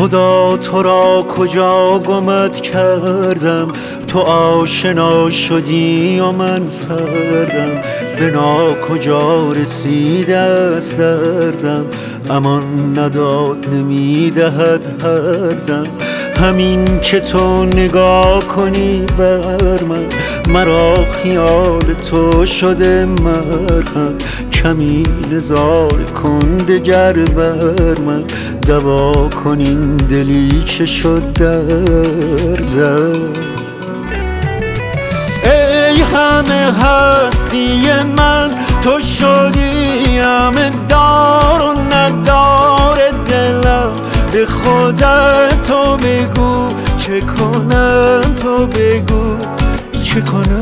خدا تو را کجا گمت کردم، تو آشنا شدی و من سردم. به ناکجا رسیده است دردم، امان نداد نمیدهد هر دم. همین که تو نگاه کنی بر من، مرا خیال تو شده مرهم. کمی نزار کن دگر بر من، دوا کن این دلی که شد دردم. ای همه هستی من، تو شدی همه دار و ندار دلم. به خودت تو بگو چه کنم، تو بگو چه کنم.